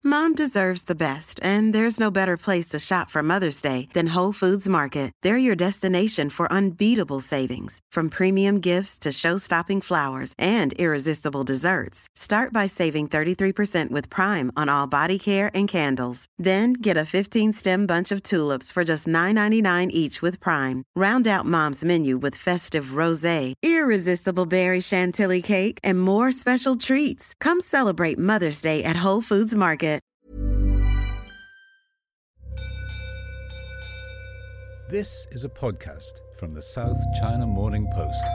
Mom deserves the best, and there's no better place to shop for Mother's Day than Whole Foods Market. They're your destination for unbeatable savings, from premium gifts to show-stopping flowers and irresistible desserts. Start by saving 33% with Prime on all body care and candles. Then get a 15-stem bunch of tulips for just $9.99 each with Prime. Round out Mom's menu with festive rosé, irresistible berry chantilly cake, and more special treats. Come celebrate Mother's Day at Whole Foods Market. This is a podcast from the South China Morning Post.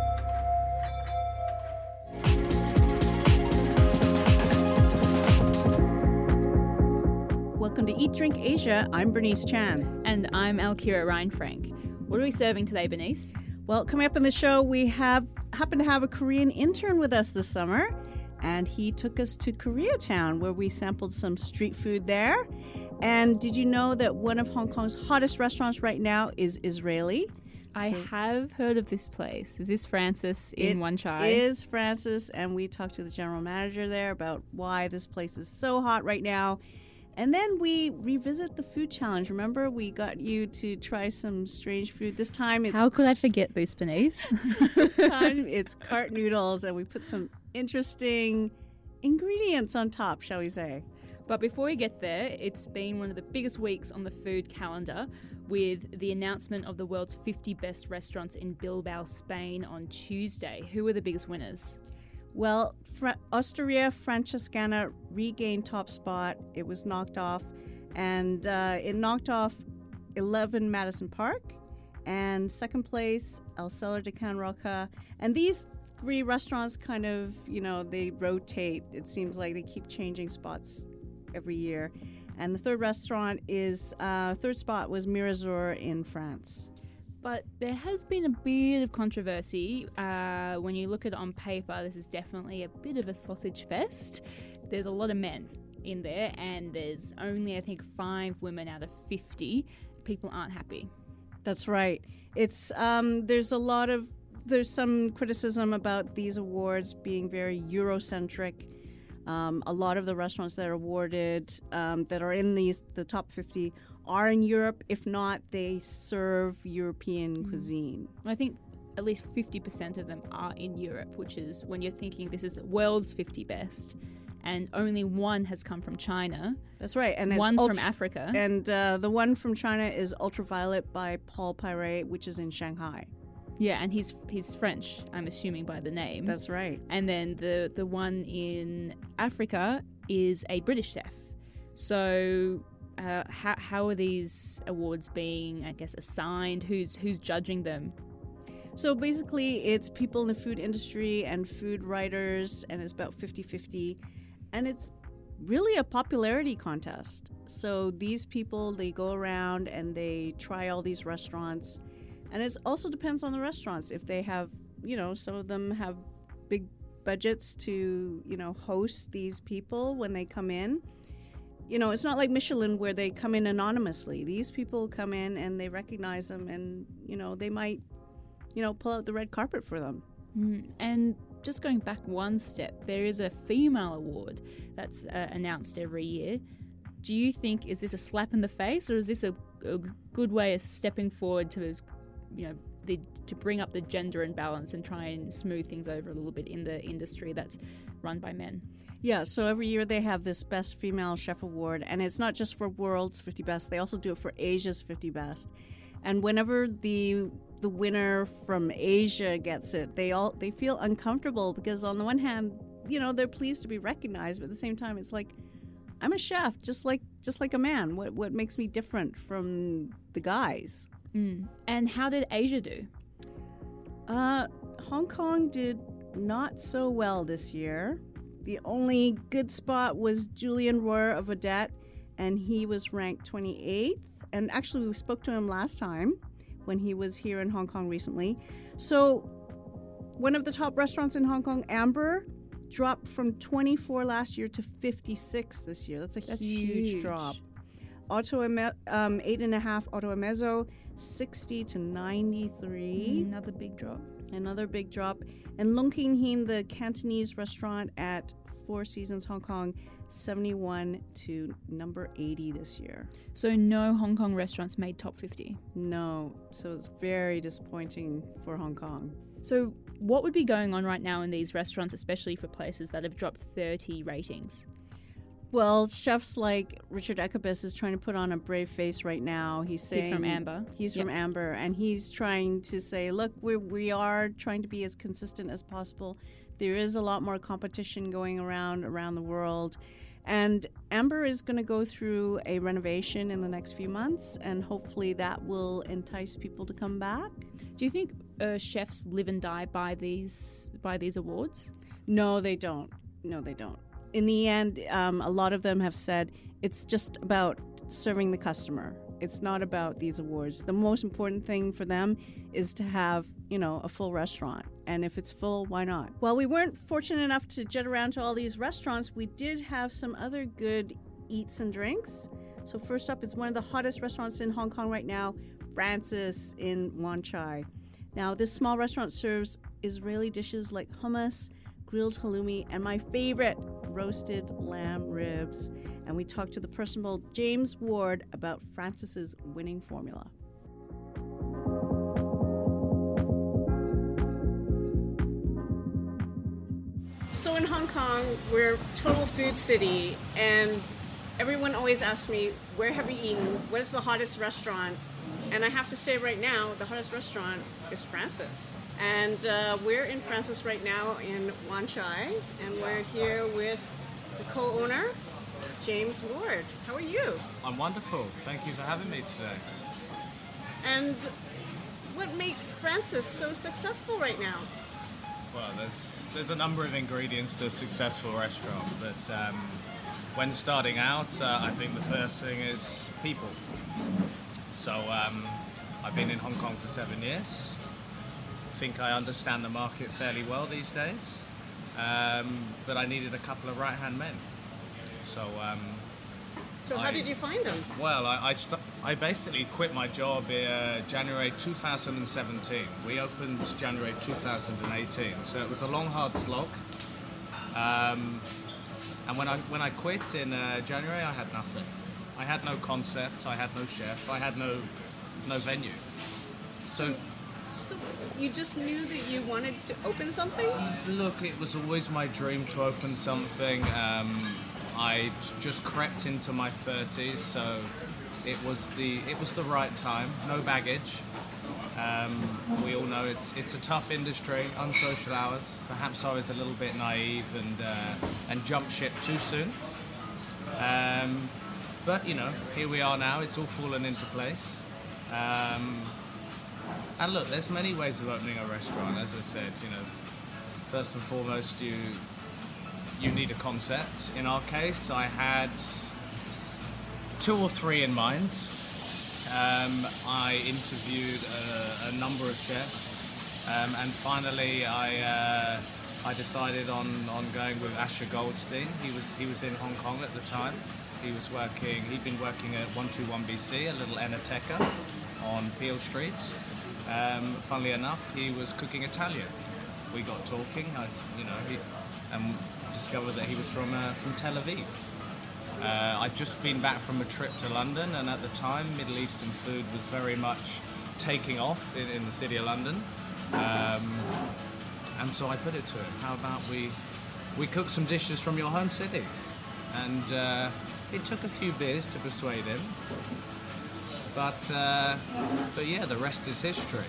Welcome to Eat Drink Asia. I'm Bernice Chan. And I'm Alkira Reinfrank. What are we serving today, Bernice? Well, coming up in the show, we happen to have a Korean intern with us this summer. And he took us to Koreatown, where we sampled some street food there. And did you know that one of Hong Kong's hottest restaurants right now is Israeli? I have heard of this place. Is this Francis in Wan Chai? It is Francis, and we talked to the general manager there about why this place is so hot right now. And then we revisit the food challenge. Remember, we got you to try some strange food. This time it's... How could I forget this, Bernice? This time it's cart noodles, and we put some interesting ingredients on top, shall we say. But before we get there, it's been one of the biggest weeks on the food calendar with the announcement of the world's 50 best restaurants in Bilbao, Spain on Tuesday. Who were the biggest winners? Well, Osteria Francescana regained top spot. It was knocked off, and it knocked off 11 Madison Park, and second place, El Cellar de Can Roca. And these three restaurants kind of, they rotate. It seems like they keep changing spots every year. And the third spot was Mirazur in France. But there has been a bit of controversy. When you look at it on paper, this is definitely a bit of a sausage fest. There's a lot of men in there, and there's only, I think, 5 women out of 50. People aren't happy. That's right. It's there's some criticism about these awards being very Eurocentric. A lot of the restaurants that are awarded, that are in the top 50, are in Europe. If not, they serve European cuisine. I think at least 50% of them are in Europe, which is when you're thinking this is the world's 50 best, and only one has come from China. That's right. And one from Africa. And the one from China is Ultraviolet by Paul Pyret, which is in Shanghai. Yeah, and he's French, I'm assuming by the name. That's right. And then the one in Africa is a British chef. So how are these awards being, I guess, assigned? Who's judging them? So basically, it's people in the food industry and food writers, and it's about 50-50. And it's really a popularity contest. So these people, they go around and they try all these restaurants. And it also depends on the restaurants. If they have, some of them have big budgets to, host these people when they come in. It's not like Michelin where they come in anonymously. These people come in and they recognize them, and, they might, pull out the red carpet for them. And just going back one step, there is a female award that's announced every year. Do you think, is this a slap in the face, or is this a good way of stepping forward to to bring up the gender imbalance and try and smooth things over a little bit in the industry that's run by men? Yeah, so every year they have this Best Female Chef Award, and it's not just for World's 50 Best. They also do it for Asia's 50 Best. And whenever the winner from Asia gets it, they feel uncomfortable because on the one hand, they're pleased to be recognized, but at the same time, it's like, I'm a chef, just like a man. What makes me different from the guys? And how did Asia do? Hong Kong did not so well this year. The only good spot was Julian Royer of Odette, and he was ranked 28th. And actually, we spoke to him last time when he was here in Hong Kong recently. So one of the top restaurants in Hong Kong, Amber, dropped from 24 last year to 56 this year. That's a huge drop. 8.5 Auto Emezo, 60 to 93. Another big drop. And Lung King Heen, the Cantonese restaurant at Four Seasons Hong Kong, 71 to number 80 this year. So no Hong Kong restaurants made top 50. No, so it's very disappointing for Hong Kong. So what would be going on right now in these restaurants, especially for places that have dropped 30 ratings? Well, chefs like Richard Ekabis is trying to put on a brave face right now. He's saying... He's from Amber. He's from Amber, and he's trying to say, look, we are trying to be as consistent as possible. There is a lot more competition going around the world. And Amber is going to go through a renovation in the next few months, and hopefully that will entice people to come back. Do you think chefs live and die by these awards? No, they don't. In the end, a lot of them have said it's just about serving the customer. It's not about these awards. The most important thing for them is to have, a full restaurant. And if it's full, why not? While we weren't fortunate enough to jet around to all these restaurants, we did have some other good eats and drinks. So first up is one of the hottest restaurants in Hong Kong right now, Francis in Wan Chai. Now, this small restaurant serves Israeli dishes like hummus, grilled halloumi, and my favorite, roasted lamb ribs. And we talked to the personable James Ward about Francis's winning formula. So in Hong Kong, we're total food city, and everyone always asks me, where have you eaten? What is the hottest restaurant? And I have to say right now, the hottest restaurant is Francis. And we're in Francis right now in Wan Chai, and we're here with the co-owner, James Ward. How are you? I'm wonderful. Thank you for having me today. And what makes Francis so successful right now? Well, there's a number of ingredients to a successful restaurant, but when starting out, I think the first thing is people. So I've been in Hong Kong for 7 years. I think I understand the market fairly well these days, but I needed a couple of right-hand men. So how did you find them? Well, I basically quit my job in January 2017. We opened January 2018, so it was a long, hard slog. And when I quit in January, I had nothing. I had no concept, I had no chef, I had no venue. So you just knew that you wanted to open something? Look, it was always my dream to open something. I just crept into my 30s, so it was the right time. No baggage. We all know it's a tough industry, unsocial hours. Perhaps I was a little bit naive and jumped ship too soon. But here we are now. It's all fallen into place. And look, there's many ways of opening a restaurant. As I said, first and foremost, you need a concept. In our case, I had 2 or 3 in mind. I interviewed a number of chefs, and finally I decided on going with Asher Goldstein. He was in Hong Kong at the time. He'd been working at 121BC, a little Enoteca on Peel Street. Funnily enough, he was cooking Italian. We got talking, and discovered that he was from Tel Aviv. I'd just been back from a trip to London, and at the time, Middle Eastern food was very much taking off in the city of London. And so I put it to him, how about we cook some dishes from your home city? And it took a few beers to persuade him. But yeah, the rest is history.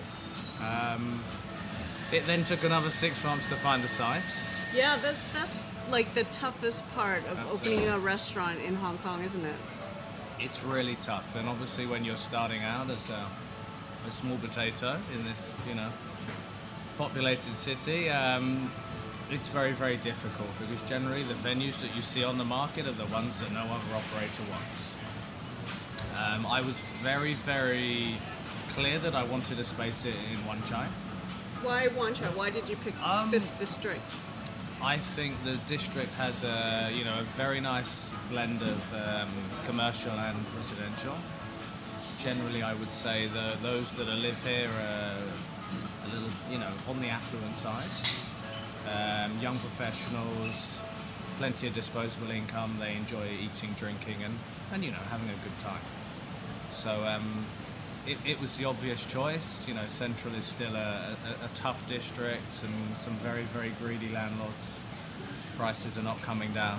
It then took another 6 months to find the site. Yeah, that's like the toughest part of opening a restaurant in Hong Kong, isn't it? It's really tough, and obviously when you're starting out as a small potato in this, populated city, it's very, very difficult because generally the venues that you see on the market are the ones that no other operator wants. I was very, very clear that I wanted a space in Wan Chai. Why Wan Chai? Why did you pick this district? I think the district has a very nice blend of commercial and residential. Generally, I would say those that live here are a little, on the affluent side. Young professionals, plenty of disposable income. They enjoy eating, drinking, and having a good time. So it was the obvious choice. Central is still a tough district, and some very, very greedy landlords. Prices are not coming down.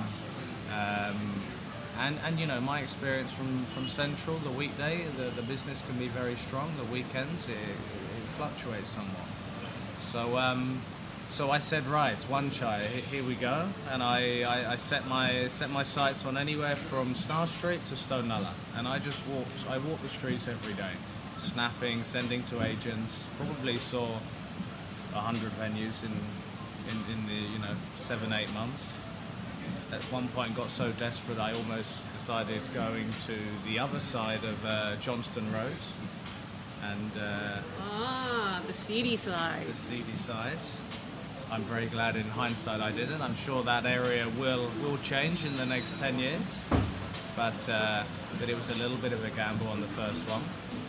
And my experience from Central, the weekday, the business can be very strong. The weekends, it fluctuates somewhat. So I said, right, Wan Chai, here we go. And I set my sights on anywhere from Star Street to Stone Nullah. And I walked the streets every day, snapping, sending to agents. Probably saw 100 venues in the 7-8 months. At one point got so desperate I almost decided going to the other side of Johnston Road. And the seedy side. The seedy side. I'm very glad in hindsight I didn't. I'm sure that area will change in the next 10 years. But it was a little bit of a gamble on the first one.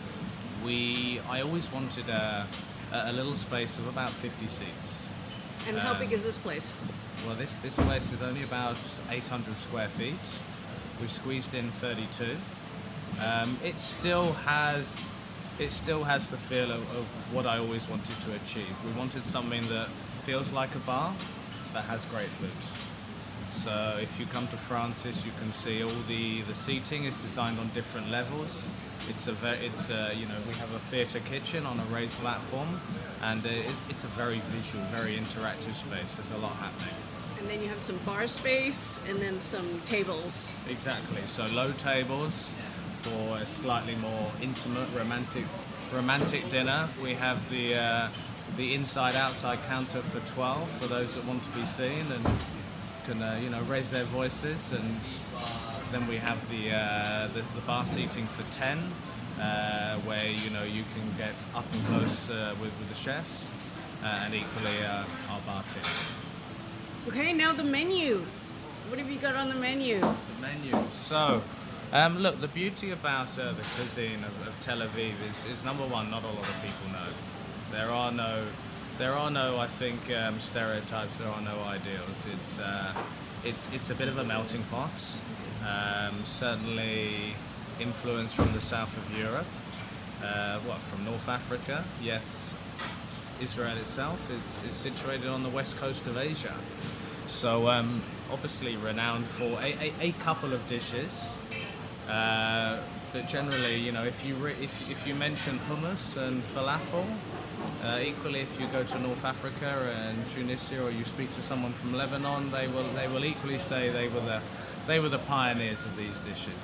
I always wanted a little space of about 50 seats. And how big is this place? Well, this place is only about 800 square feet. We squeezed in 32. It still has the feel of what I always wanted to achieve. We wanted something that feels like a bar, but has great food. So if you come to Francis, you can see all the seating is designed on different levels. We have a theatre kitchen on a raised platform, and it's a very visual, very interactive space. There's a lot happening. And then you have some bar space, and then some tables. Exactly. So low tables for a slightly more intimate, romantic dinner. We have the inside-outside counter for 12 for those that want to be seen and can raise their voices, and then we have the bar seating for 10, where you can get up and close with the chefs, and equally our bar tip. Okay, now the menu. What have you got on the menu? The menu. So, look, the beauty about the cuisine of Tel Aviv is number one, not a lot of people know. There are no, I think, stereotypes. There are no ideals. It's a bit of a melting pot. Certainly influence from the south of Europe. From North Africa? Yes. Israel itself is situated on the west coast of Asia. So obviously renowned for a couple of dishes. But generally, if you mention hummus and falafel, equally if you go to North Africa and Tunisia, or you speak to someone from Lebanon, they will equally say they were the pioneers of these dishes.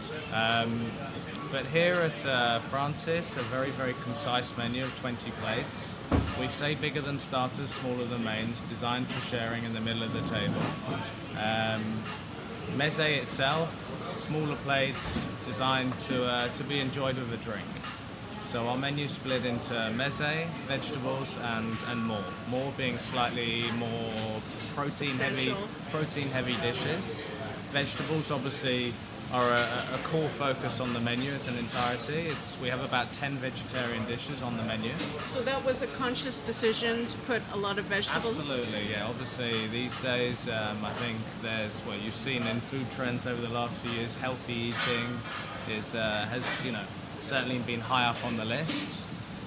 But here at Francis, a very, very concise menu of 20 plates. We say bigger than starters, smaller than mains, designed for sharing in the middle of the table. Meze itself, smaller plates, designed to be enjoyed with a drink. So our menu split into meze, vegetables, and more. More being slightly more protein heavy dishes. Vegetables obviously are a core focus on the menu as an entirety. We have about 10 vegetarian dishes on the menu. So that was a conscious decision to put a lot of vegetables? Absolutely, yeah. Obviously these days I think you've seen in food trends over the last few years, healthy eating has certainly been high up on the list.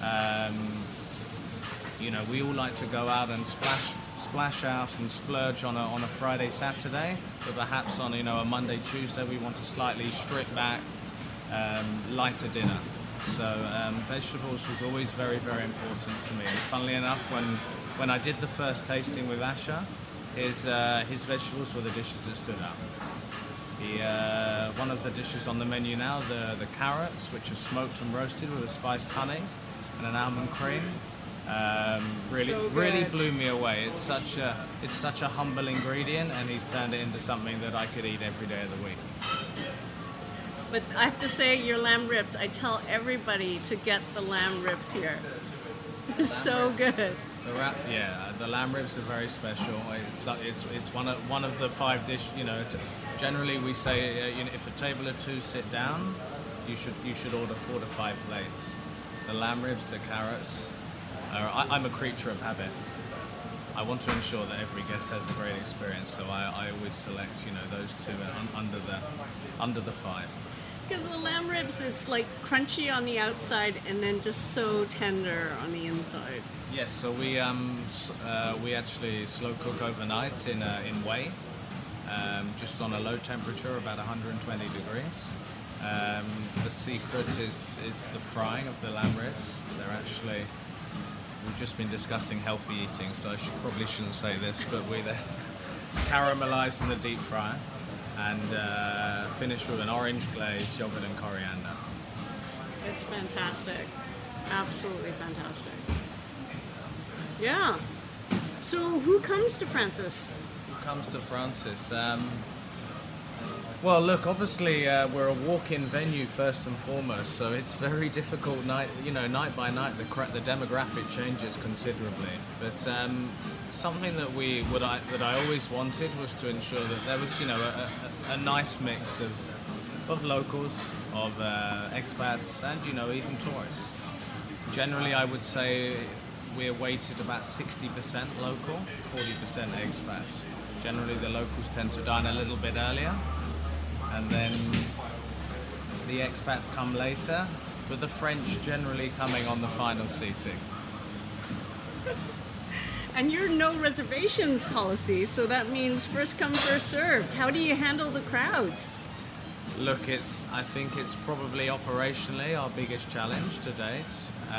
We all like to go out and splash out and splurge on a Friday, Saturday, but perhaps on a Monday, Tuesday we want a slightly stripped back, lighter dinner. So vegetables was always very, very important to me. And funnily enough, when I did the first tasting with Asher, his vegetables were the dishes that stood out. One of the dishes on the menu now, the carrots, which are smoked and roasted with a spiced honey and an almond cream, really blew me away. It's such a humble ingredient, and he's turned it into something that I could eat every day of the week. But I have to say, your lamb ribs, I tell everybody to get the lamb ribs here. They're so good. The lamb ribs are very special. It's one of the 5 dish. Generally we say if a table of 2 sit down, you should order 4 to 5 plates. The lamb ribs, the carrots. I'm a creature of habit. I want to ensure that every guest has a great experience. So I always select, those two under the 5. Because the lamb ribs, it's like crunchy on the outside and then just so tender on the inside. Yes, so we actually slow cook overnight in whey, just on a low temperature, about 120 degrees. The secret is the frying of the lamb ribs. We've just been discussing healthy eating, so I probably shouldn't say this, but they're caramelized in the deep fryer and finished with an orange glaze, yogurt and coriander. It's fantastic. Absolutely fantastic. Yeah. So who comes to Francis? Who comes to Francis? Well, look, obviously we're a walk-in venue first and foremost, so it's very difficult night by night. The demographic changes considerably, but something that I always wanted was to ensure that there was a nice mix of locals, of expats, and even tourists. Generally, I would say we're weighted about 60% local, 40% expats. Generally, the locals tend to dine a little bit earlier, and then the expats come later, with the French generally coming on the final seating. And you're no reservations policy, so that means first come, first served. How do you handle the crowds? Look, I think it's probably operationally our biggest challenge to date.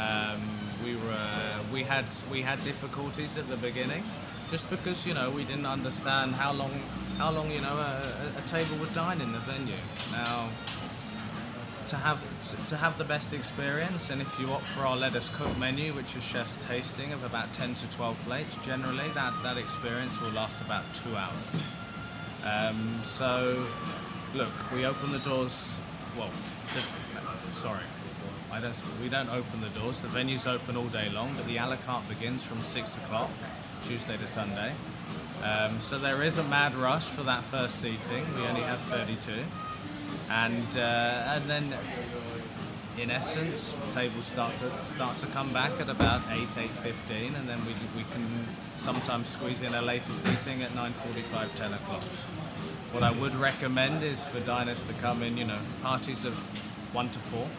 We had difficulties at the beginning, just because we didn't understand how long a table would dine in the venue. Now, to have the best experience, and if you opt for our Let Us Cook menu, which is chef's tasting of about 10 to 12 plates, generally that experience will last about 2 hours. So, look, we open the doors. Well, we don't open the doors. The venue's open all day long, but the a la carte begins from 6 o'clock, Tuesday to Sunday. So there is a mad rush for that first seating. We only have 32, and then, in essence, tables start to come back at about 8:15, and then we can sometimes squeeze in a later seating at 9:45, 10 o'clock. What I would recommend is for diners to come in, parties of 1 to 4.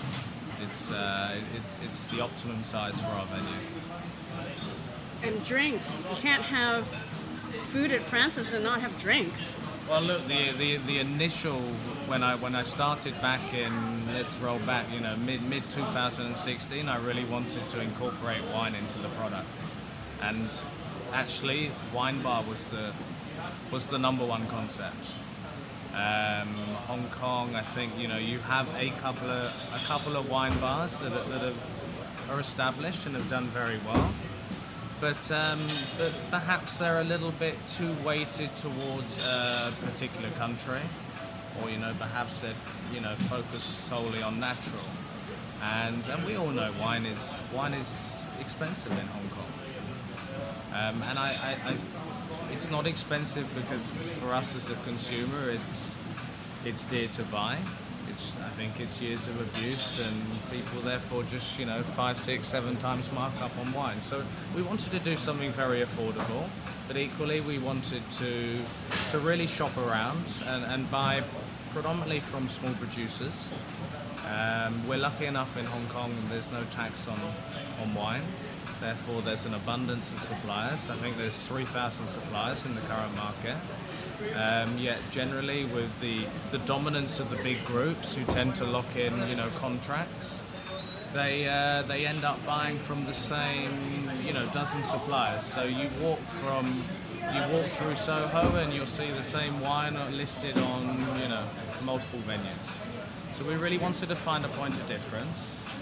It's the optimum size for our venue. And drinks. You can't have food at Francis and not have drinks. Well, look, the initial when I started back in, let's roll back, mid 2016, I really wanted to incorporate wine into the product, and actually, wine bar was the number one concept. Hong Kong, I think you have a couple of wine bars that are established and have done very well. But perhaps they're a little bit too weighted towards a particular country, or perhaps they're focused solely on natural. And we all know wine is expensive in Hong Kong. And it's not expensive because for us as a consumer, it's dear to buy. I think it's years of abuse, and people therefore just 5, 6, 7 times markup on wine. So we wanted to do something very affordable, but equally we wanted to really shop around and buy predominantly from small producers. We're lucky enough in Hong Kong there's no tax on wine, therefore there's an abundance of suppliers. I think there's 3,000 suppliers in the current market. Yet generally with the dominance of the big groups who tend to lock in contracts, they end up buying from the same dozen suppliers. So you walk through Soho and you'll see the same wine listed on multiple venues. So we really wanted to find a point of difference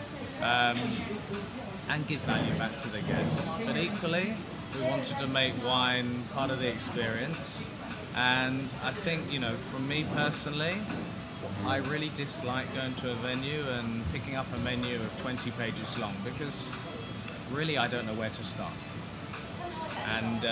and give value back to the guests, but equally we wanted to make wine part of the experience. And I think, for me personally, I really dislike going to a venue and picking up a menu of 20 pages long, because really I don't know where to start. And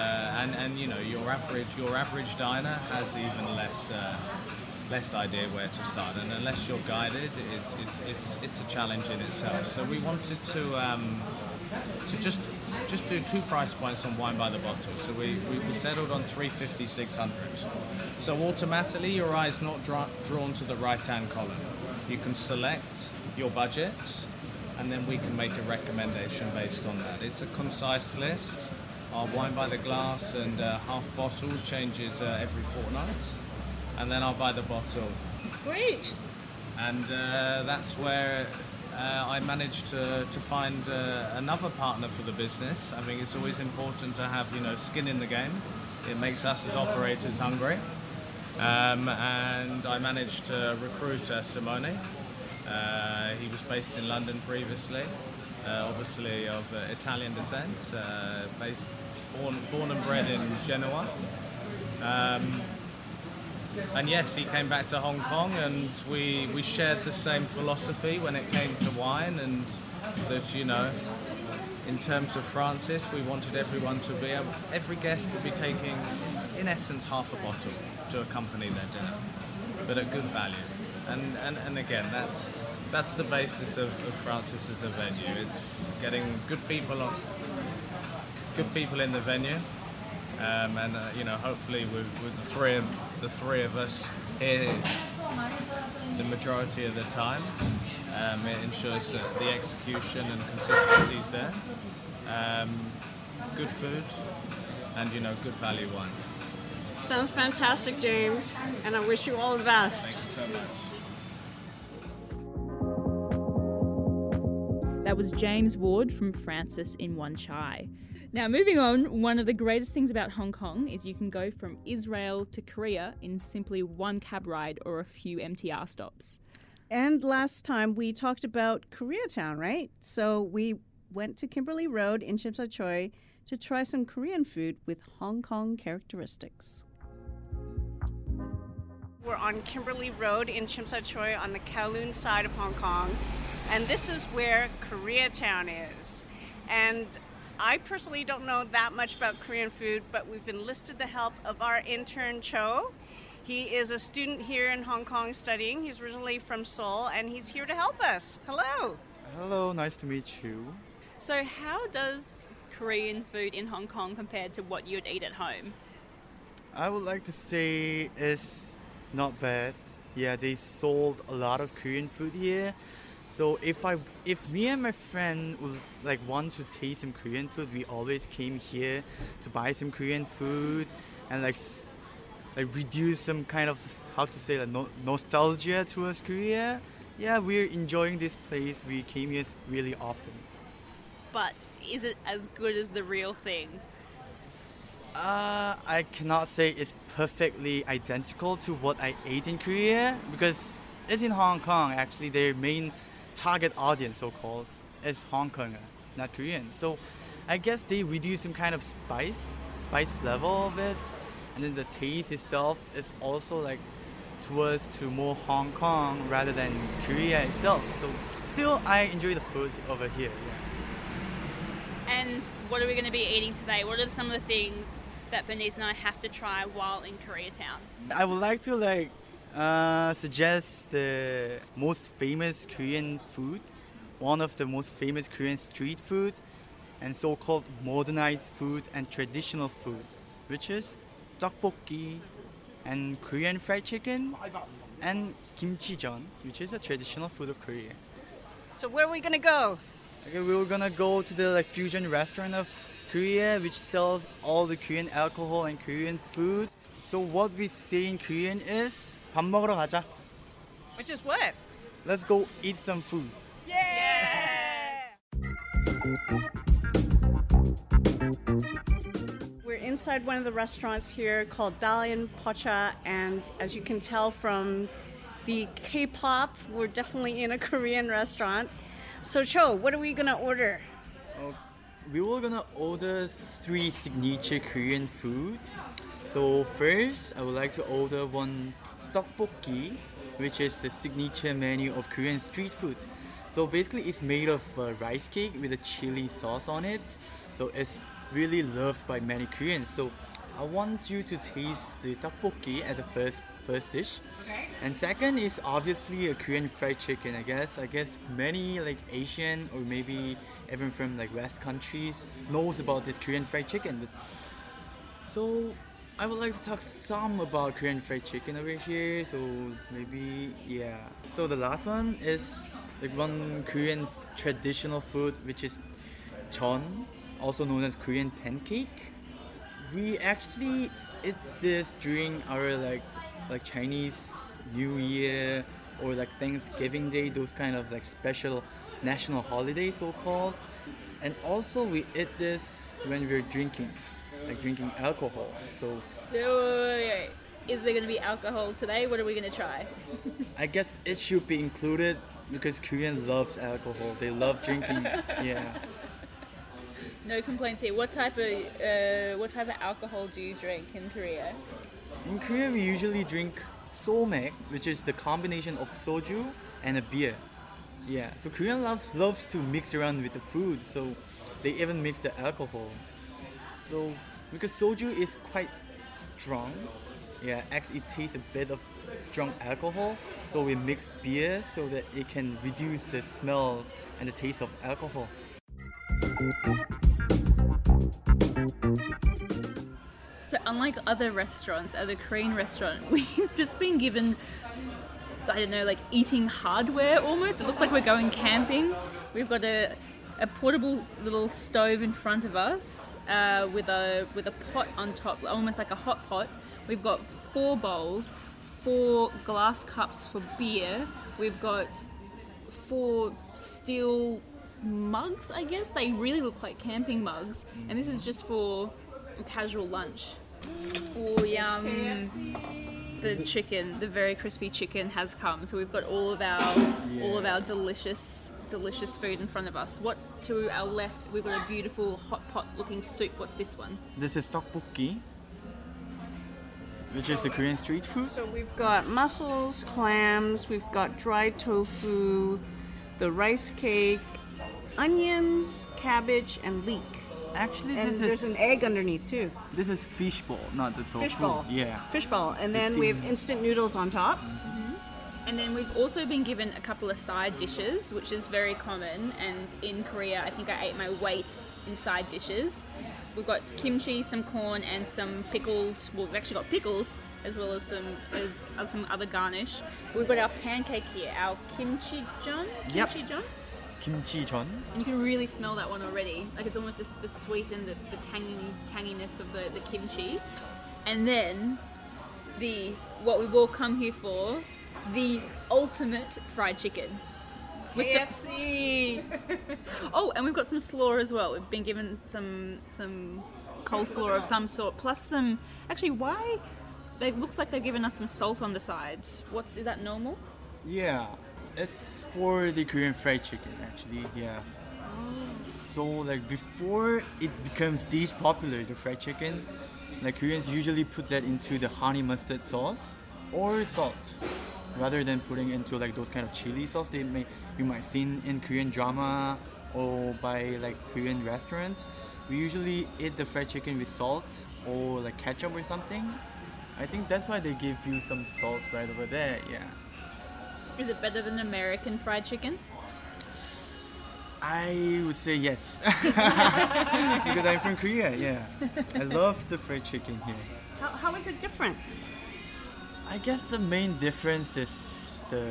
your average diner has even less idea where to start. And unless you're guided, it's a challenge in itself. So we wanted to just just do 2 price points on wine by the bottle. So we settled on 350, 600. So automatically your eye's not drawn to the right-hand column. You can select your budget, and then we can make a recommendation based on that. It's a concise list. Our wine by the glass and half bottle changes every fortnight, and then I'll buy the bottle. Great. And that's where I managed to find another partner for the business. I think it's always important to have, skin in the game. It makes us as operators hungry. And I managed to recruit Simone. He was based in London previously, obviously of Italian descent, born and bred in Genoa. And yes, he came back to Hong Kong, and we shared the same philosophy when it came to wine, and that, in terms of Francis, we wanted every guest to be taking, in essence, half a bottle to accompany their dinner, but at good value. And again, that's the basis of Francis as a venue. It's getting good people in the venue, and hopefully with the three of us here, the majority of the time, it ensures that the execution and consistency is there. Good food, and good value wine. Sounds fantastic, James, and I wish you all the best. Thank you so much. That was James Ward from Francis in Wan Chai. Now, moving on, one of the greatest things about Hong Kong is you can go from Israel to Korea in simply one cab ride or a few MTR stops. And last time we talked about Koreatown, right? So we went to Kimberley Road in Tsim Sha Tsui to try some Korean food with Hong Kong characteristics. We're on Kimberley Road in Tsim Sha Tsui on the Kowloon side of Hong Kong, and this is where Koreatown is. And I personally don't know that much about Korean food, but we've enlisted the help of our intern Cho. He is a student here in Hong Kong studying. He's originally from Seoul, and he's here to help us. Hello. Hello, nice to meet you. So how does Korean food in Hong Kong compared to what you'd eat at home? I would like to say it's not bad. Yeah, they sold a lot of Korean food here. So if me and my friend would want to taste some Korean food, we always came here to buy some Korean food and reduce some kind of nostalgia towards Korea. Yeah, we're enjoying this place. We came here really often. But is it as good as the real thing? I cannot say it's perfectly identical to what I ate in Korea, because it's in Hong Kong. Actually, their main target audience, so-called, is Hong Konger, not Korean. So I guess they reduce some kind of spice level of it, and then the taste itself is also towards to more Hong Kong rather than Korea itself. So still, I enjoy the food over here. Yeah. And what are we going to be eating today? What are some of the things that Bernice and I have to try while in Koreatown? I would like to suggest the most famous Korean food, one of the most famous Korean street food, and so-called modernized food and traditional food, which is tteokbokki and Korean fried chicken and kimchijeon, which is a traditional food of Korea. So where are we going to go? Okay, we're gonna go to the fusion restaurant of Korea, which sells all the Korean alcohol and Korean food. So what we say in Korean is 밥 먹으러 가자. Which is what? Let's go eat some food. Yeah! We're inside one of the restaurants here called Dalian Pocha, and as you can tell from the K-pop, we're definitely in a Korean restaurant. So Cho, what are we gonna order? We were gonna order 3 signature Korean food. So first, I would like to order one tteokbokki, which is the signature menu of Korean street food. So basically, it's made of rice cake with a chili sauce on it. So it's really loved by many Koreans. So I want you to taste the tteokbokki as a first dish. Okay. And second is obviously a Korean fried chicken, I guess. I guess many like Asian or maybe even from like West countries knows about this Korean fried chicken. So I would like to talk some about Korean fried chicken over here. So maybe, yeah. So the last one is like one Korean traditional food, which is jeon, also known as Korean pancake. We actually eat this during our like Chinese New Year or like Thanksgiving Day, those kind of like special national holidays so called. And also we eat this when we're drinking, like drinking alcohol. So Is there going to be alcohol today? What are we going to try? I guess it should be included because Korean loves alcohol. They love drinking. Yeah. No complaints here. What type of alcohol do you drink in Korea? In Korea we usually drink somek, which is the combination of soju and a beer. Yeah, so Korean loves to mix around with the food, so they even mix the alcohol. So because soju is quite strong, yeah, actually it tastes a bit of strong alcohol, so we mix beer so that it can reduce the smell and the taste of alcohol. So unlike other restaurants, at the Korean restaurant, we've just been given, I don't know, like eating hardware almost. It looks like we're going camping. We've got a portable little stove in front of us with a pot on top, almost like a hot pot. We've got 4 bowls, 4 glass cups for beer. We've got 4 steel mugs, I guess. They really look like camping mugs. And this is just for a casual lunch. Oh, yum. The chicken, the very crispy chicken has come. So we've got all of our delicious food in front of us. What to our left, we've got a beautiful hot pot looking soup. What's this one? This is tteokbokki, which is the Korean street food. So we've got mussels, clams, we've got dried tofu, the rice cake, onions, cabbage, and leek. Actually, And there's an egg underneath too. This is fishball, not the tofu. Fishball. Yeah. Fishball. And then we have instant noodles on top. And then we've also been given a couple of side dishes, which is very common. And in Korea, I think I ate my weight in side dishes. We've got kimchi, some corn, and some pickled. Well, we've actually got pickles as well as some other garnish. We've got our pancake here, our kimchi jeon. Yep. Kimchi jeon. Kimchi jeon. And you can really smell that one already. Like it's almost the sweet and the tanginess of the kimchi. And then what we've all come here for, the ultimate fried chicken. KFC! Oh, and we've got some slaw as well. We've been given some coleslaw of some sort, plus some. Actually, why? It looks like they've given us some salt on the side. Is that normal? Yeah, it's for the Korean fried chicken actually. Yeah. So like before it becomes this popular, the fried chicken, like Koreans usually put that into the honey mustard sauce or salt, rather than putting into like those kind of chili sauce you might see in Korean drama or by like Korean restaurants. We usually eat the fried chicken with salt or like ketchup or something. I think that's why they give you some salt right over there. Yeah. Is it better than American fried chicken? I would say yes. Because I'm from Korea, yeah. I love the fried chicken here. How is it different? I guess the main difference is the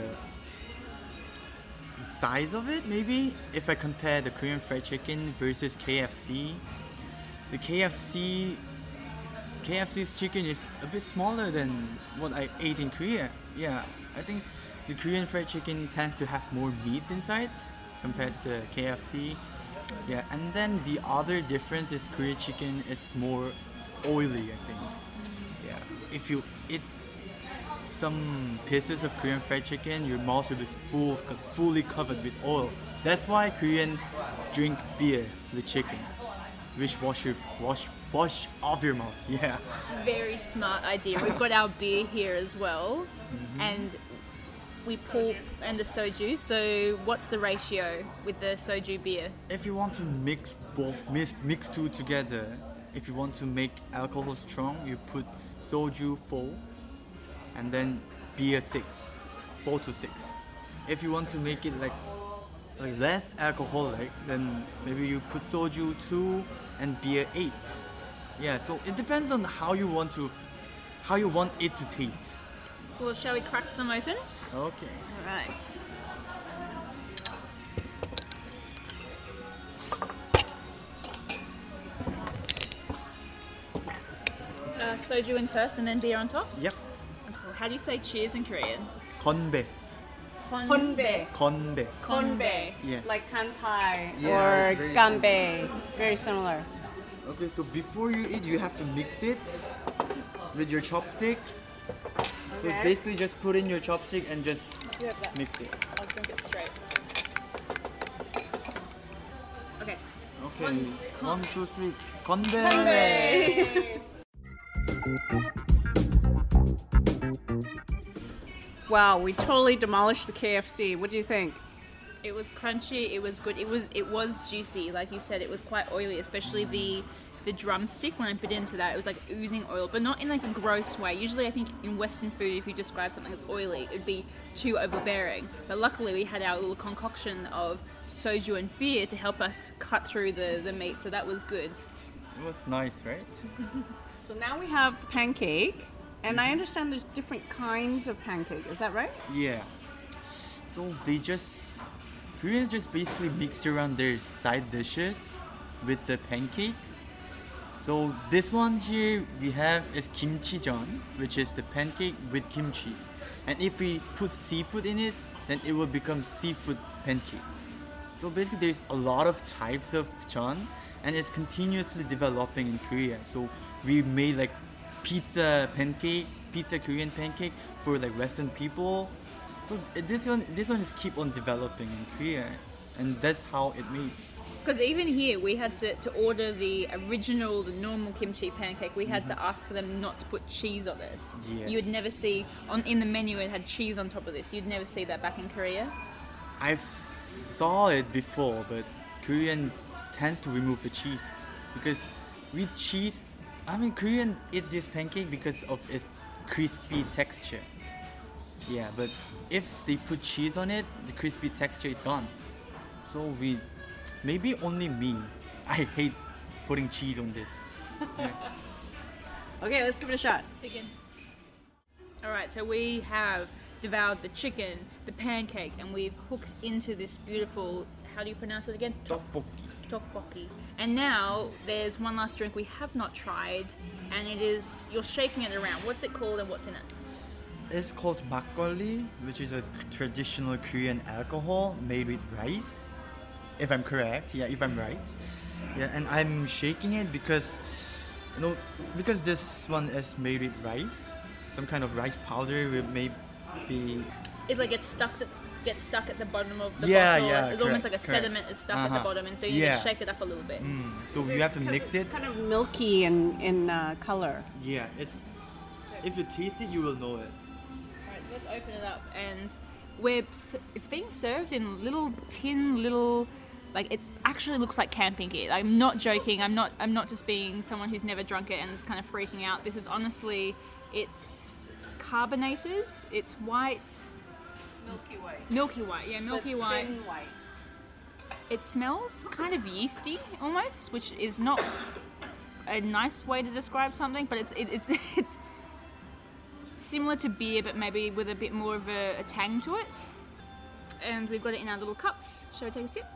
size of it, maybe. If I compare the Korean fried chicken versus KFC, the KFC's chicken is a bit smaller than what I ate in Korea. Yeah, I think the Korean fried chicken tends to have more meat inside compared to the KFC. Yeah, and then the other difference is Korean chicken is more oily, I think. Yeah, if you eat some pieces of Korean fried chicken, your mouth will be fully covered with oil. That's why Korean drink beer with chicken, which wash off your mouth. Yeah. Very smart idea. We've got our beer here as well, and we pour and the soju. So what's the ratio with the soju beer? If you want to mix two together, if you want to make alcohol strong, you put soju full, and then beer 6, 4 to 6. If you want to make it like less alcoholic, then maybe you put soju 2 and beer 8. Yeah, so it depends on how you want it to taste. Well, shall we crack some open? Okay. All right. Soju in first and then beer on top? Yep. How do you say cheers in Korean? Konbae. Konbae. Konbae. Konbae. Yeah. Like kanpai Yeah, or it's very ganbae. Very similar. Okay, so before you eat, you have to mix it with your chopstick. So Okay. basically just put in your chopstick and just mix it. I'll drink it straight. Okay. Okay, 1, 2, 3, konbae. Wow, we totally demolished the KFC. What do you think? It was crunchy. It was good. It was juicy. Like you said, it was quite oily, especially the drumstick. When I bit into that, it was like oozing oil, but not in like a gross way. Usually, I think in Western food, if you describe something as oily, it'd be too overbearing. But luckily, we had our little concoction of soju and beer to help us cut through the meat, so that was good. It was nice, right? So now we have the pancake, and I understand there's different kinds of pancake. Is that right? Yeah. So Koreans just basically mix around their side dishes with the pancake. So this one here we have is kimchijeon, which is the pancake with kimchi. And if we put seafood in it, then it will become seafood pancake. So basically there's a lot of types of jeon, and it's continuously developing in Korea. So we made like pizza Korean pancake for like Western people. So this one is keep on developing in Korea, and that's how it made. Because even here, we had to order the normal kimchi pancake. We had to ask for them not to put cheese on it. Yeah. You would never see, in the menu it had cheese on top of this. You'd never see that back in Korea. I've saw it before, but Korean tends to remove the cheese because with cheese, Korean eat this pancake because of its crispy texture. Yeah, but if they put cheese on it, the crispy texture is gone. So maybe only me, I hate putting cheese on this. Yeah. Okay, let's give it a shot. Begin. Alright, so we have devoured the chicken, the pancake, and we've hooked into this beautiful, how do you pronounce it again? Tteokbokki. And now there's one last drink we have not tried, and it is, you're shaking it around. What's it called and what's in it? It's called makgeolli, which is a traditional Korean alcohol made with rice. If I'm correct, if I'm right. Yeah, and I'm shaking it because this one is made with rice. Some kind of rice powder will maybe. It like gets stuck at the bottom of the Yeah, bottle. yeah, It's almost like a correct. sediment is stuck at the bottom, and so you need to shake it up a little bit. So you have to mix it. It's kind of milky in color. Yeah, if you taste it, you will know it. Alright, so let's open it up, and it's being served in little tin, like it actually looks like camping gear. I'm not joking. I'm not just being someone who's never drunk it and is kind of freaking out. This is honestly, it's carbonated. It's white. Milky white, yeah, milky white. Thin white. It smells kind of yeasty almost, which is not a nice way to describe something, but it's similar to beer, but maybe with a bit more of a tang to it. And we've got it in our little cups. Shall we take a sip?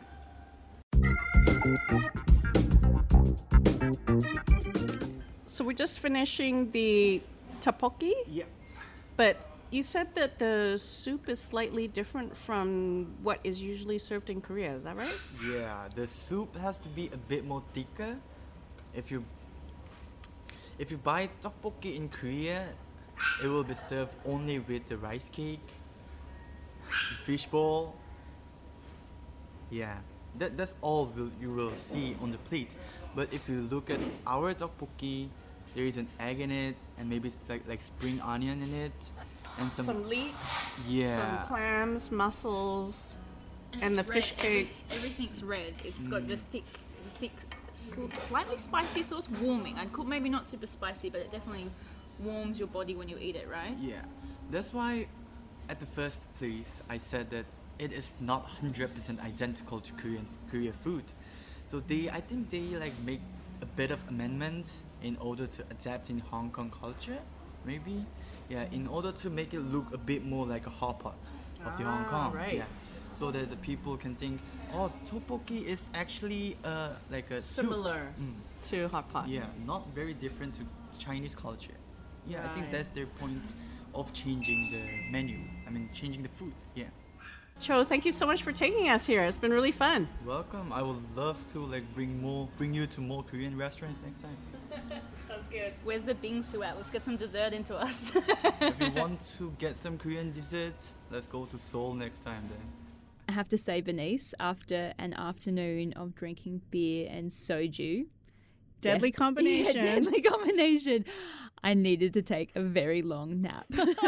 So we're just finishing the tteokbokki, Yeah. but you said that the soup is slightly different from what is usually served in Korea. Is that right? Yeah, the soup has to be a bit more thicker. If you buy tteokbokki in Korea, it will be served only with the rice cake, fishball. Yeah, that's all you will see on the plate. But if you look at our tteokbokki, there is an egg in it, and maybe it's like spring onion in it, and Some leeks, yeah. some clams, mussels, and the it's fish red. cake. Everything's red. It's got the thick, slightly spicy sauce, warming. I'd call maybe not super spicy, but it definitely warms your body when you eat it, right? Yeah, That's why at the first place I said that it is not 100% identical to Korean food. So I think they like make a bit of amendments in order to adapt in Hong Kong culture, maybe. Yeah, in order to make it look a bit more like a hot pot of the Hong Kong. right. Yeah. So that the people can think, oh, tteokbokki is actually like a soup. Similar to hot pot. Yeah, not very different to Chinese culture. Yeah, I think Right. that's their point of changing the menu. I mean, changing the food. Yeah. Cho, thank you so much for taking us here. It's been really fun. Welcome. I would love to like bring you to more Korean restaurants next time. Sounds good. Where's the bingsu at? Let's get some dessert into us. If you want to get some Korean desserts, let's go to Seoul next time then. I have to say, Bernice, after an afternoon of drinking beer and soju, Deadly combination. Yeah, deadly combination. I needed to take a very long nap.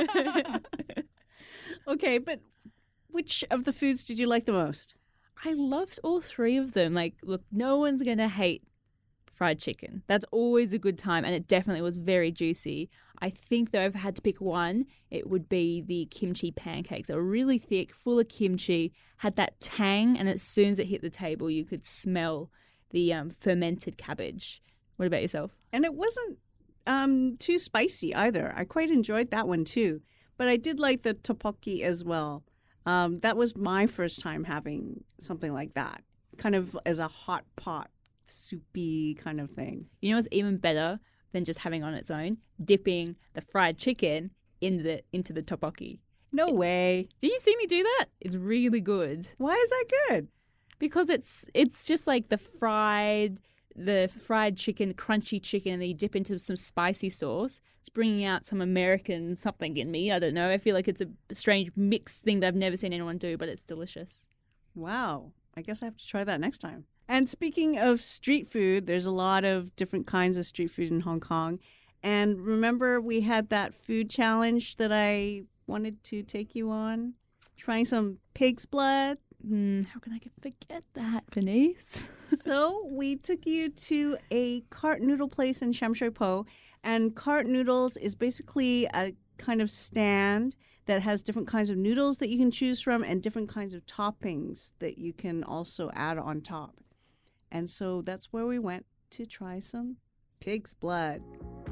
Okay, but which of the foods did you like the most? I loved all three of them. Like, look, no one's going to hate fried chicken. That's always a good time, and it definitely was very juicy. I think, though, if I had to pick one, it would be the kimchi pancakes. They were really thick, full of kimchi, had that tang, and as soon as it hit the table, you could smell the fermented cabbage. What about yourself? And it wasn't too spicy either. I quite enjoyed that one too. But I did like the tteokbokki as well. That was my first time having something like that, kind of as a hot pot, soupy kind of thing. You know what's even better than just having it on its own? Dipping the fried chicken into the tteokbokki. No way. Did you see me do that? It's really good. Why is that good? Because it's just like the fried chicken, crunchy chicken, and then you dip into some spicy sauce. It's bringing out some American something in me. I don't know. I feel like it's a strange mixed thing that I've never seen anyone do, but it's delicious. Wow. I guess I have to try that next time. And speaking of street food, there's a lot of different kinds of street food in Hong Kong. And remember we had that food challenge that I wanted to take you on? Trying some pig's blood. How can I forget that, Bernice? So we took you to a cart noodle place in Sham Shui Po, and cart noodles is basically a kind of stand that has different kinds of noodles that you can choose from and different kinds of toppings that you can also add on top. And so that's where we went to try some pig's blood.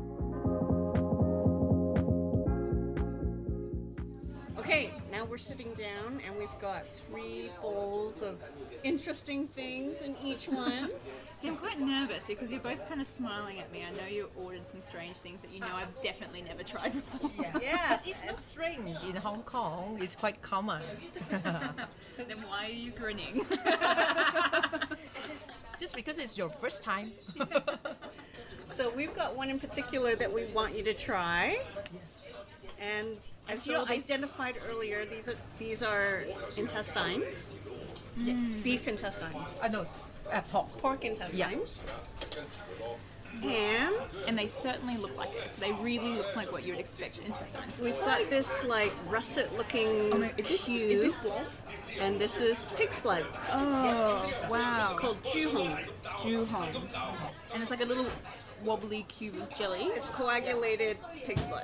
Okay, now we're sitting down and we've got 3 bowls of interesting things in each one. See, I'm quite nervous because you're both kind of smiling at me. I know you ordered some strange things that you know I've definitely never tried before. Yes. It's not strange in Hong Kong. It's quite common. So then why are you grinning? Just because it's your first time. So we've got one in particular that we want you to try. And as you identified earlier, these are intestines. Yes. Beef intestines. No, pork. Pork intestines. And they certainly look like it. So they really look like what you would expect intestines. We've got this like russet-looking cube. Is this blood? And this is pig's blood. Oh, wow. Called juhong. Juhong. And it's like a little wobbly cube of jelly. It's coagulated pig's blood.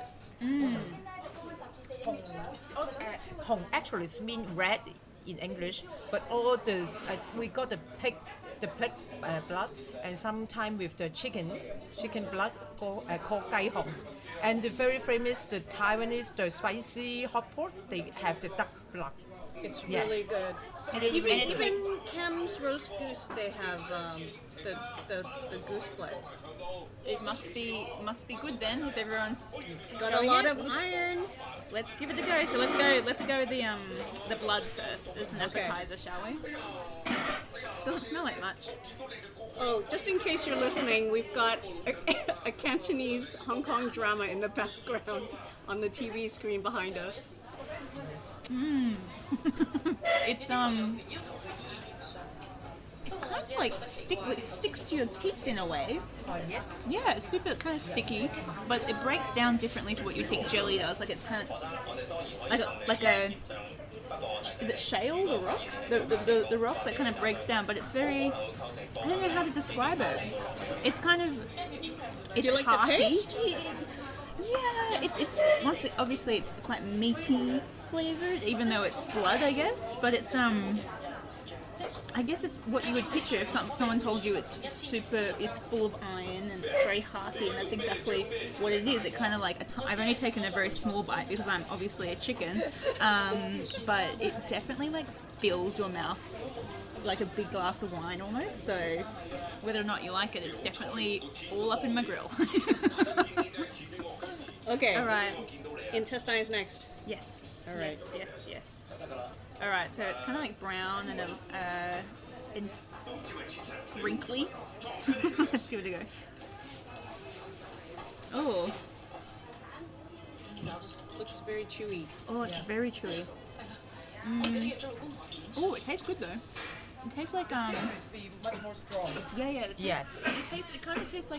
Hong actually means red in English, but all the we got the pig blood, and sometimes with the chicken blood called gai hong. And the very famous the Taiwanese the spicy hot pot, they have the duck blood. It's really good. And Even Cam's roast goose, they have the goose blood. it must be good then if everyone's Got a lot of iron. Let's give it a go. So let's go with the blood first as an appetizer, shall we? Doesn't smell like much. Oh, just in case you're listening, we've got a Cantonese Hong Kong drama in the background on the TV screen behind us. It's kind of like it sticks to your teeth in a way. Oh yes. Yeah, it's super kind of sticky, but it breaks down differently to what you think jelly does. Like it's kind of like a is it shale, the rock? The rock that kind of breaks down, but it's very, I don't know how to describe it. It's kind of, it's Do you like hearty. the taste? Obviously it's quite meaty flavored, even though it's blood, I guess. But it's I guess it's what you would picture if someone told you it's full of iron and very hearty, and that's exactly what it is. It kind of like I've only taken a very small bite because I'm obviously a chicken, but it definitely like fills your mouth like a big glass of wine almost. So whether or not you like it, it's definitely all up in my grill. Okay. All right. Intestine is next. Yes. All right. Yes. All right. So it's kind of like brown and wrinkly. Let's give it a go. Oh. Looks very chewy. Oh, it's very chewy. Oh, it tastes good though. It tastes like Much more strong. Yeah. Yes. It kind of tastes like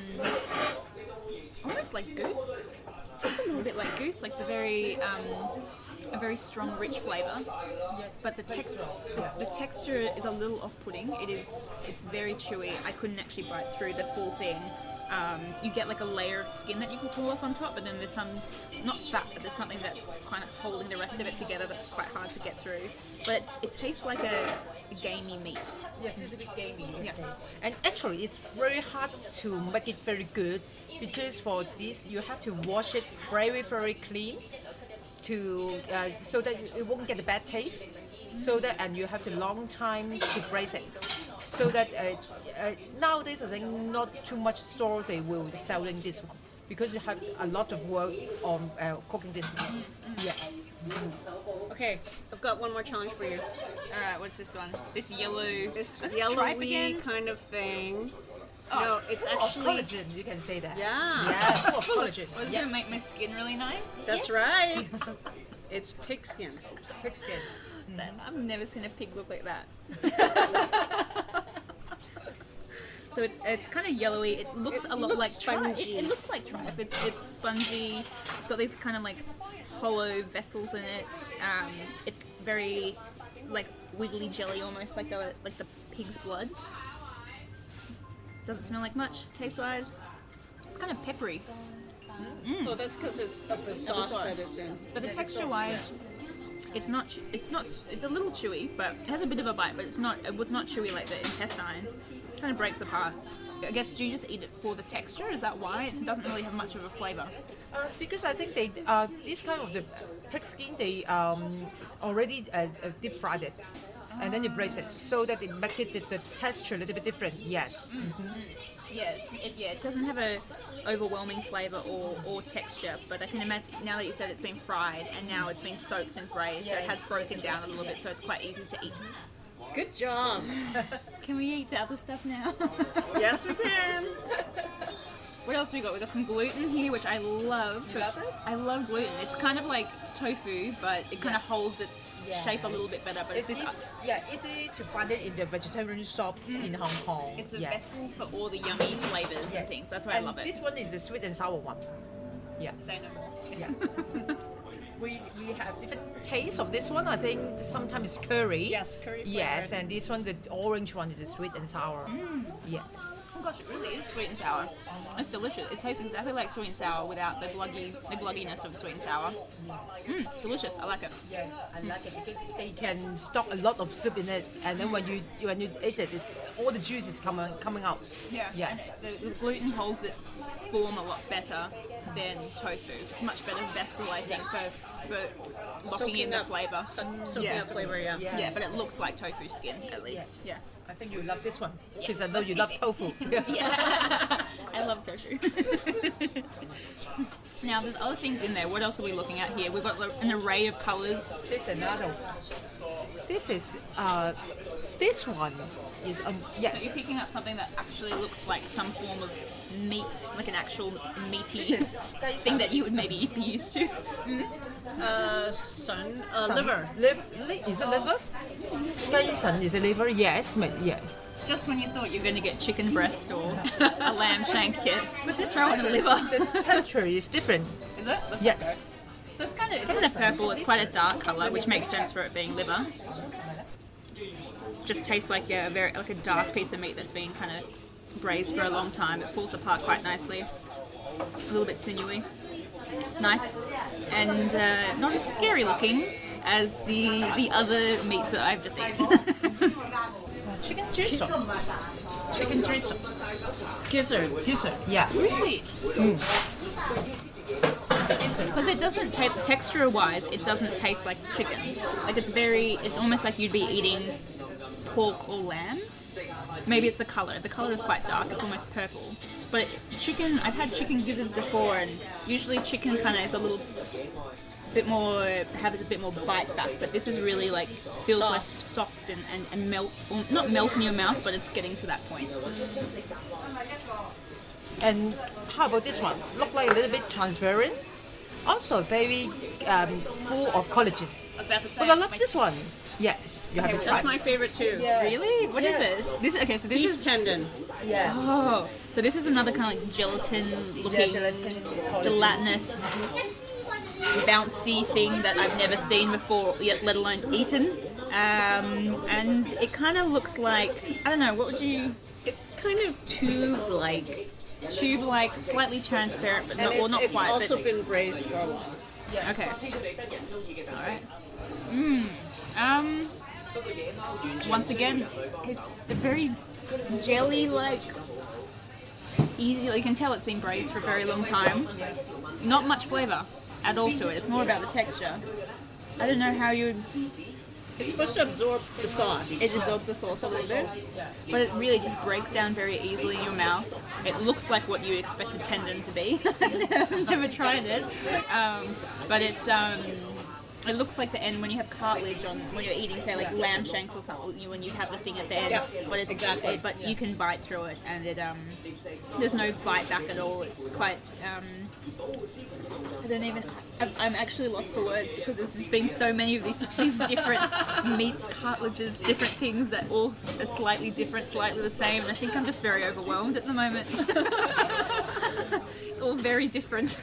almost like goose. It tastes a little bit like goose, like a very strong, rich flavour. Yes. But the texture is a little off-putting. It's very chewy. I couldn't actually bite through the full thing. You get like a layer of skin that you can pull off on top, but then there's some, not fat, but there's something that's kind of holding the rest of it together that's quite hard to get through. But it tastes like a gamey meat. Yes, it's a bit gamey. Yes. And actually, it's very hard to make it very good because for this you have to wash it very, very clean to so that it won't get a bad taste. So that and you have to long time to braise it. So that nowadays I think not too much store they will selling this one because you have a lot of work on cooking this one. Yes. Okay, I've got one more challenge for you. Alright, what's this one? This yellow... This tripe yellowy again? kind of thing. Oh, no, it's actually... Collagen, you can say that. Yeah. Yeah, full of collagen. Well, it's going to make my skin really nice. That's right. It's pig skin. Pig skin. I've never seen a pig look like that. So it's kind of yellowy. It looks a lot like tripe. It looks like tripe. It's spongy. It's got these kind of like hollow vessels in it. It's very like wiggly jelly, almost like the pig's blood. Doesn't smell like much taste wise. It's kind of peppery. Well, that's because it's of the sauce that it's in. But the texture wise, it's a little chewy, but it has a bit of a bite, but it's not chewy like the intestines. It kind of breaks apart. I guess, do you just eat it for the texture? Is that why? It doesn't really have much of a flavour. Because I think they this kind of the pig skin they already deep fried it, and then you braise it so that it make it the texture a little bit different. Yes. Mm-hmm. Yeah, it doesn't have a overwhelming flavour or texture, but I can imagine now that you said it's been fried and now it's been soaked and braised, so it has broken down a little bit, so it's quite easy to eat. Good job. Can we eat the other stuff now? Yes, we can. What else we got? We got some gluten here, which I love. You love it? I love gluten. It's kind of like tofu, but it kind of holds its shape a little bit better. But it's easy to find it in the vegetarian shop in Hong Kong. It's a vessel for all the yummy flavors and things. That's why I love it. This one is the sweet and sour one. Yeah. Say no more. Yeah. We have different tastes of this one. I think sometimes it's curry. Yes, curry flavored. Yes, and this one, the orange one, is the sweet and sour. Yes. Oh gosh, it really is sweet and sour. It's delicious. It tastes exactly like sweet and sour without the glugginess of sweet and sour. Delicious. I like it. Yes, I like it because they can stock a lot of soup in it, and then when you eat it, all the juice is coming out. Yeah. Yeah. And the gluten holds its form a lot better than tofu. It's a much better vessel, I think, for locking in the flavour. Soaking up flavour, yeah. Yeah, but it looks like tofu skin at least. Yeah. I think you love this one because I know you love tofu. Yeah, I love tofu. Now, there's other things in there. What else are we looking at here? We've got an array of colours. This another one. This is this one is yes. So you're picking up something that actually looks like some form of meat, like an actual meaty thing that you would maybe be used to. Liver. Is it liver? Gaisan is a liver, yes. Yeah. Just when you thought you were going to get chicken breast or a lamb shank kit, But this throw in a liver. The texture is different. Is it? Yes. So it's kind of purple. It's quite a dark colour, which makes sense for it being liver. Just tastes like a dark piece of meat that's been kind of braised for a long time. It falls apart quite nicely. A little bit sinewy. It's nice and not as scary looking as the other meats that I've just eaten. Chicken gizzard. Chicken gizzard. Gizzard. Yeah. Really? Because it doesn't taste, texture-wise, it doesn't taste like chicken. Like it's almost like you'd be eating pork or lamb. Maybe it's the color. The color is quite dark. It's almost purple. But chicken, I've had chicken gizzards before, and usually chicken kind of is a little bit more, has a bit more bite back. But this is really like feels like soft and melt, or not melt in your mouth, but it's getting to that point. And how about this one? Look like a little bit transparent. Also very full of collagen. I was about to say. But I love this one. Yes, you have to try. That's my favorite too. Yeah. Really? What is Yes. it? This is Beef tendon. Yeah. Oh, so this is another kind of like gelatin-looking, gelatinous, bouncy thing that I've never seen before, yet let alone eaten. And it kind of looks like, I don't know, what would you? It's kind of tube-like. Tube-like, slightly transparent, but not, well, not it's quite. also but, been braised for a while. okay. All right. Once again, it's a very jelly-like, easy. You can tell it's been braised for a very long time. Not much flavour at all to it. It's more about the texture. I don't know how you would. It's supposed to absorb the sauce. It absorbs the sauce a little bit, but it really just breaks down very easily in your mouth. It looks like what you expect a tendon to be. I've never tried it, but it's. It looks like the end when you have cartilage on when you're eating, say like lamb shanks or something. When you have the thing at the end, but it's exactly. But you can bite through it, and it there's no bite back at all. It's quite. I don't even. I'm actually lost for words because there's just been so many of these different meats, cartilages, different things that all are slightly different, slightly the same, and I think I'm just very overwhelmed at the moment. It's all very different.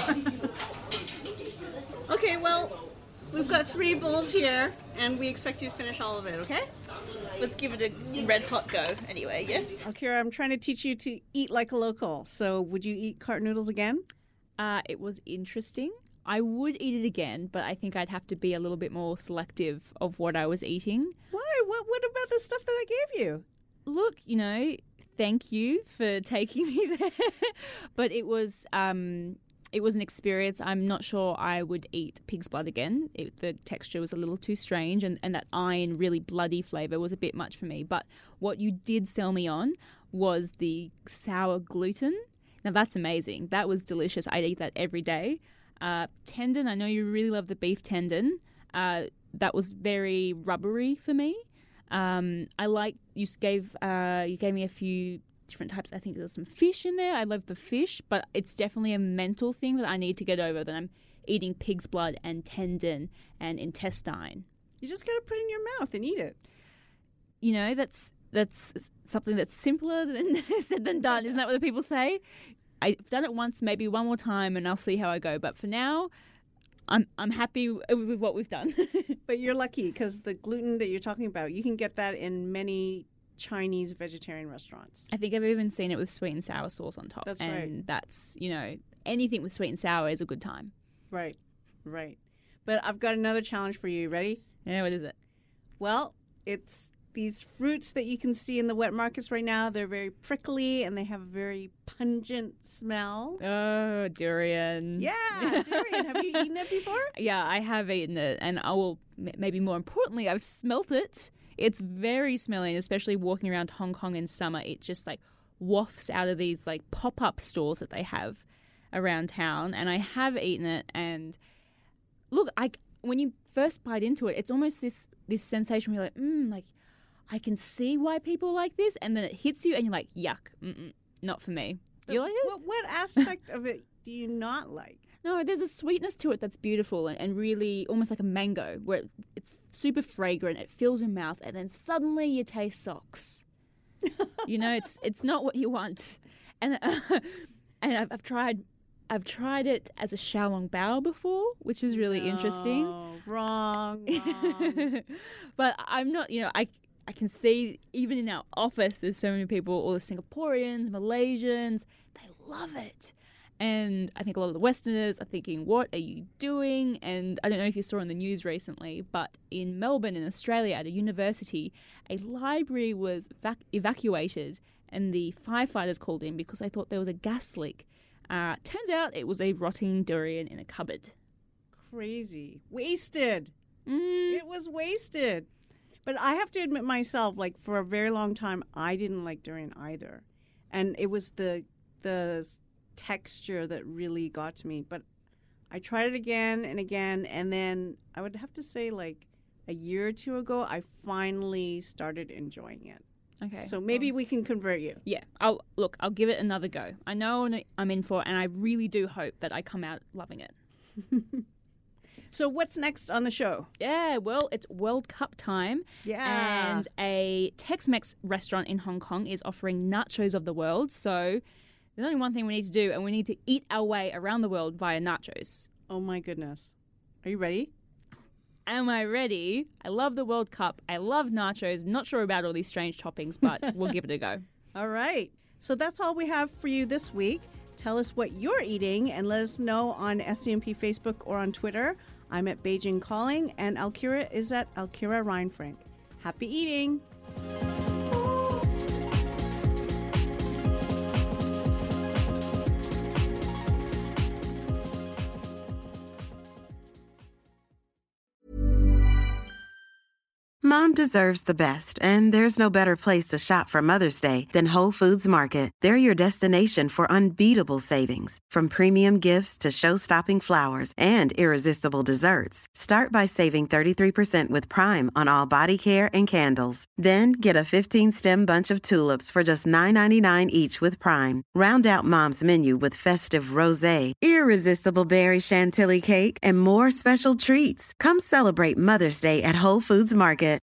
Okay, well, we've got 3 bowls here, and we expect you to finish all of it, okay? Let's give it a red hot go anyway, yes? Akira, I'm trying to teach you to eat like a local, so would you eat cart noodles again? It was interesting. I would eat it again, but I think I'd have to be a little bit more selective of what I was eating. Why? What about the stuff that I gave you? Look, thank you for taking me there, but it was an experience. I'm not sure I would eat pig's blood again. The texture was a little too strange, and that iron, really bloody flavour was a bit much for me. But what you did sell me on was the sour gluten. Now, that's amazing. That was delicious. I'd eat that every day. Tendon, I know you really love the beef tendon. That was very rubbery for me. You gave me a few different types. I think there was some fish in there. I love the fish, but it's definitely a mental thing that I need to get over, that I'm eating pig's blood and tendon and intestine. You just got to put it in your mouth and eat it. That's something that's simpler than said than done. Isn't that what the people say? I've done it once, maybe one more time, and I'll see how I go. But for now, I'm happy with what we've done. But you're lucky because the gluten that you're talking about, you can get that in many Chinese vegetarian restaurants. I think I've even seen it with sweet and sour sauce on top. That's and right. That's, anything with sweet and sour is a good time. Right. But I've got another challenge for you. Ready? Yeah, what is it? Well, it's these fruits that you can see in the wet markets right now. They're very prickly and they have a very pungent smell. Oh, durian. Yeah, durian. Have you eaten it before? Yeah, I have eaten it, and I will, maybe more importantly, I've smelt it. It's very smelly, and especially walking around Hong Kong in summer, it just like wafts out of these like pop-up stores that they have around town, and I have eaten it, and look, when you first bite into it, it's almost this sensation where you're like, I can see why people like this, and then it hits you and you're like, yuck, not for me. Do you like it? What aspect of it do you not like? No, there's a sweetness to it that's beautiful and really almost like a mango, where it's super fragrant, it fills your mouth, and then suddenly you taste socks. It's not what you want. And I've tried it as a xiaolong bao before, which is really interesting. Wrong. But I'm not, I can see even in our office there's so many people, all the Singaporeans, Malaysians, they love it. And I think a lot of the Westerners are thinking, what are you doing? And I don't know if you saw in the news recently, but in Melbourne, in Australia, at a university, a library was evacuated and the firefighters called in because they thought there was a gas leak. Turns out it was a rotting durian in a cupboard. Crazy. Wasted. It was wasted. But I have to admit myself, like, for a very long time, I didn't like durian either. And it was the texture that really got to me. But I tried it again and again, and then I would have to say, like, a year or two ago, I finally started enjoying it. Okay. So maybe we can convert you. Yeah. I'll give it another go. I know what I'm in for, and I really do hope that I come out loving it. So what's next on the show? Yeah, well, it's World Cup time. Yeah. And a Tex-Mex restaurant in Hong Kong is offering nachos of the world. So there's only one thing we need to do, and we need to eat our way around the world via nachos. Oh, my goodness. Are you ready? Am I ready? I love the World Cup. I love nachos. I'm not sure about all these strange toppings, but we'll give it a go. All right. So that's all we have for you this week. Tell us what you're eating and let us know on SCMP Facebook or on Twitter. I'm at Beijing Calling, and Alkira is at Alkira Reinfrank. Happy eating! Mom deserves the best, and there's no better place to shop for Mother's Day than Whole Foods Market. They're your destination for unbeatable savings, from premium gifts to show-stopping flowers and irresistible desserts. Start by saving 33% with Prime on all body care and candles. Then get a 15-stem bunch of tulips for just $9.99 each with Prime. Round out Mom's menu with festive rosé, irresistible berry chantilly cake, and more special treats. Come celebrate Mother's Day at Whole Foods Market.